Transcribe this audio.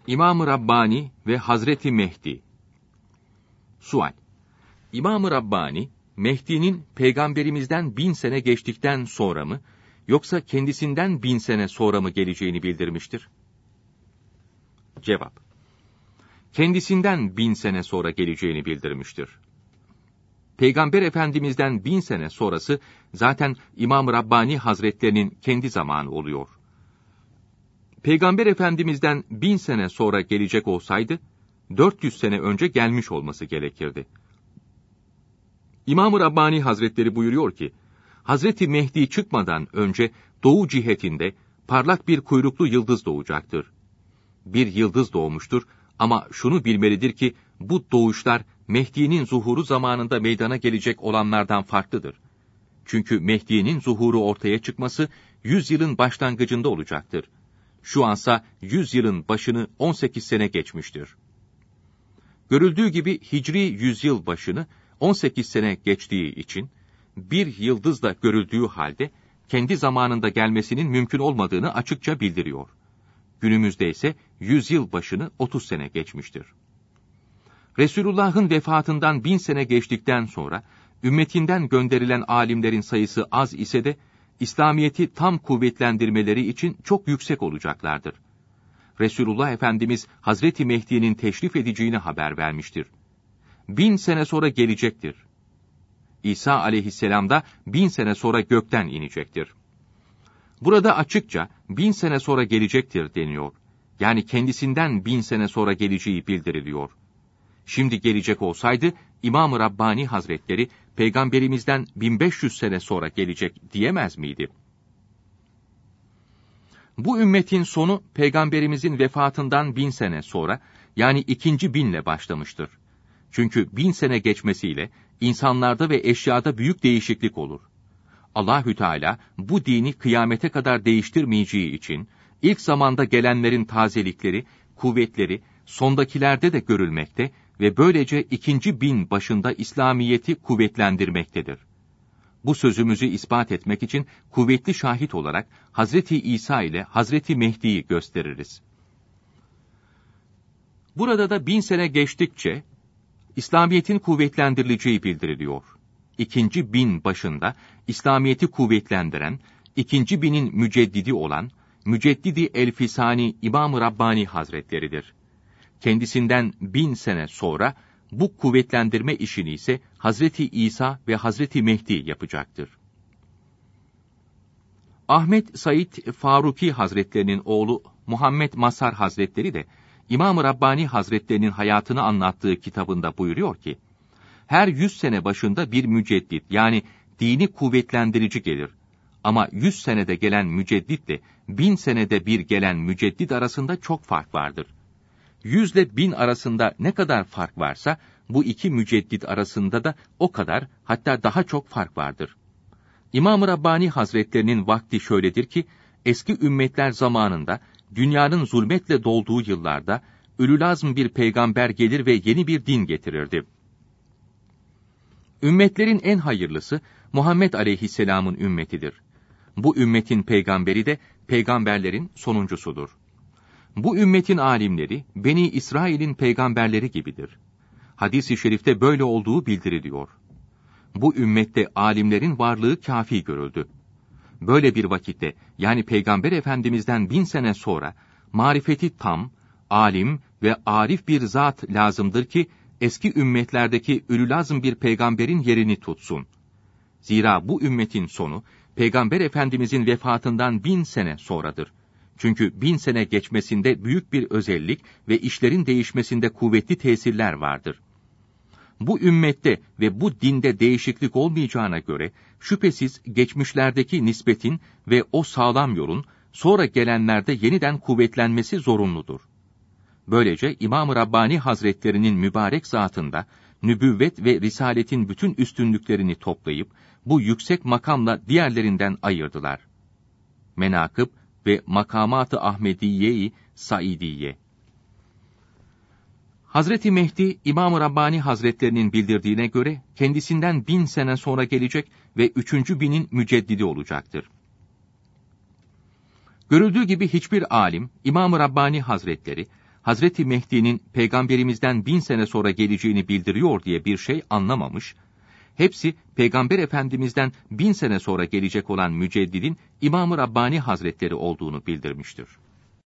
İmam-ı Rabbani ve Hazreti Mehdi. Sual: İmam-ı Rabbani, Mehdi'nin peygamberimizden 1000 sene geçtikten sonra mı, yoksa kendisinden 1000 sene sonra mı geleceğini bildirmiştir? Cevap: Kendisinden 1000 sene sonra geleceğini bildirmiştir. Peygamber Efendimiz'den 1000 sene sonrası zaten İmam-ı Rabbani Hazretlerinin kendi zamanı oluyor. Peygamber Efendimiz'den 1000 sene sonra gelecek olsaydı, 400 sene önce gelmiş olması gerekirdi. İmam-ı Rabbani Hazretleri buyuruyor ki, Hazreti Mehdi çıkmadan önce doğu cihetinde parlak bir kuyruklu yıldız doğacaktır. Bir yıldız doğmuştur ama şunu bilmelidir ki, bu doğuşlar Mehdi'nin zuhuru zamanında meydana gelecek olanlardan farklıdır. Çünkü Mehdi'nin zuhuru ortaya çıkması 100 yılın başlangıcında olacaktır. Şu ansa 100 yılın başını 18 sene geçmiştir. Görüldüğü gibi Hicri 100 yıl başını 18 sene geçtiği için, bir yıldızla görüldüğü halde, kendi zamanında gelmesinin mümkün olmadığını açıkça bildiriyor. Günümüzde ise 100 yıl başını 30 sene geçmiştir. Resulullah'ın vefatından 1000 sene geçtikten sonra, ümmetinden gönderilen alimlerin sayısı az ise de, İslamiyet'i tam kuvvetlendirmeleri için çok yüksek olacaklardır. Resulullah Efendimiz Hazreti Mehdi'nin teşrif edeceğini haber vermiştir. 1000 sene sonra gelecektir. İsa aleyhisselam da 1000 sene sonra gökten inecektir. Burada açıkça 1000 sene sonra gelecektir deniyor. Yani kendisinden 1000 sene sonra geleceği bildiriliyor. Şimdi gelecek olsaydı, İmam-ı Rabbani Hazretleri, Peygamberimizden 1500 sene sonra gelecek diyemez miydi? Bu ümmetin sonu, Peygamberimizin vefatından 1000 sene sonra, yani 2. binle başlamıştır. Çünkü 1000 sene geçmesiyle, insanlarda ve eşyada büyük değişiklik olur. Allahü Teala, bu dini kıyamete kadar değiştirmeyeceği için, ilk zamanda gelenlerin tazelikleri, kuvvetleri, sondakilerde de görülmekte ve böylece 2. bin başında İslamiyet'i kuvvetlendirmektedir. Bu sözümüzü ispat etmek için kuvvetli şahit olarak Hazreti İsa ile Hazreti Mehdi'yi gösteririz. Burada da 1000 sene geçtikçe İslamiyet'in kuvvetlendirileceği bildiriliyor. 2. bin başında İslamiyet'i kuvvetlendiren, 2. binin müceddidi olan Müceddidi El-Fisani İmam-ı Rabbani Hazretleridir. Kendisinden 1000 sene sonra bu kuvvetlendirme işini ise Hazreti İsa ve Hazreti Mehdi yapacaktır. Ahmet Said Faruki Hazretlerinin oğlu Muhammed Mazhar Hazretleri de İmam-ı Rabbani Hazretlerinin hayatını anlattığı kitabında buyuruyor ki, her 100 sene başında bir müceddit, yani dini kuvvetlendirici gelir. Ama 100 senede gelen mücedditle 1000 senede bir gelen müceddit arasında çok fark vardır. 100 ile 1000 arasında ne kadar fark varsa, bu iki müceddit arasında da o kadar, hatta daha çok fark vardır. İmam-ı Rabbani Hazretlerinin vakti şöyledir ki, eski ümmetler zamanında, dünyanın zulmetle dolduğu yıllarda, Ülülazm bir peygamber gelir ve yeni bir din getirirdi. Ümmetlerin en hayırlısı, Muhammed Aleyhisselam'ın ümmetidir. Bu ümmetin peygamberi de, peygamberlerin sonuncusudur. Bu ümmetin alimleri, Beni İsrail'in peygamberleri gibidir. Hadis-i şerifte böyle olduğu bildiriliyor. Bu ümmette alimlerin varlığı kâfi görüldü. Böyle bir vakitte, yani Peygamber Efendimiz'den 1000 sene sonra, marifeti tam, alim ve arif bir zat lazımdır ki, eski ümmetlerdeki ülülazm bir peygamberin yerini tutsun. Zira bu ümmetin sonu, Peygamber Efendimiz'in vefatından 1000 sene sonradır. Çünkü 1000 sene geçmesinde büyük bir özellik ve işlerin değişmesinde kuvvetli tesirler vardır. Bu ümmette ve bu dinde değişiklik olmayacağına göre, şüphesiz geçmişlerdeki nispetin ve o sağlam yolun, sonra gelenlerde yeniden kuvvetlenmesi zorunludur. Böylece İmam-ı Rabbani Hazretlerinin mübarek zatında, nübüvvet ve risaletin bütün üstünlüklerini toplayıp, bu yüksek makamla diğerlerinden ayırdılar. Menakıb ve Makamat-ı Ahmediye-i Saidiye. Hazreti Mehdi, İmam-ı Rabbani Hazretlerinin bildirdiğine göre, kendisinden 1000 sene sonra gelecek ve 3. binin müceddidi olacaktır. Görüldüğü gibi hiçbir alim, İmam-ı Rabbani Hazretleri, Hazreti Mehdi'nin peygamberimizden 1000 sene sonra geleceğini bildiriyor diye bir şey anlamamış, hepsi Peygamber Efendimiz'den 1000 sene sonra gelecek olan Müceddid'in İmam-ı Rabbani Hazretleri olduğunu bildirmiştir.